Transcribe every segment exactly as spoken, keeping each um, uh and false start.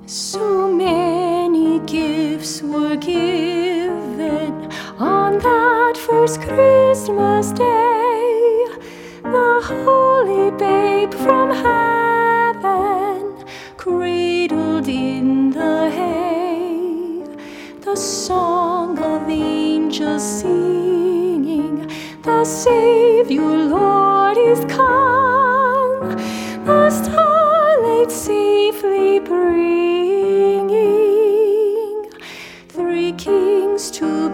So many gifts were given on that first Christmas day. The holy babe from heaven, cradled in the hay. The song of angels singing, the Savior Lord is come. The starlight safely bringing three kings to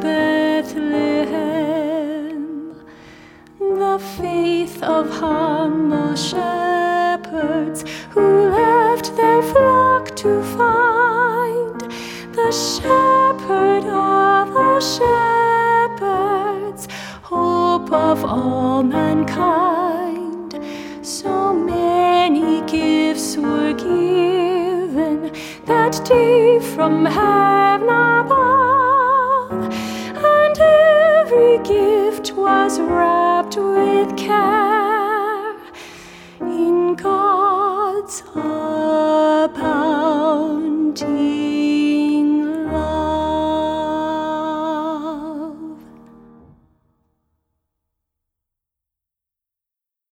Bethlehem. The faith of humble shepherds who left their flock to find the shepherd of all shepherds, hope of all mankind. So many gifts were given that day from heaven above, and every gift was wrapped with care in God's above.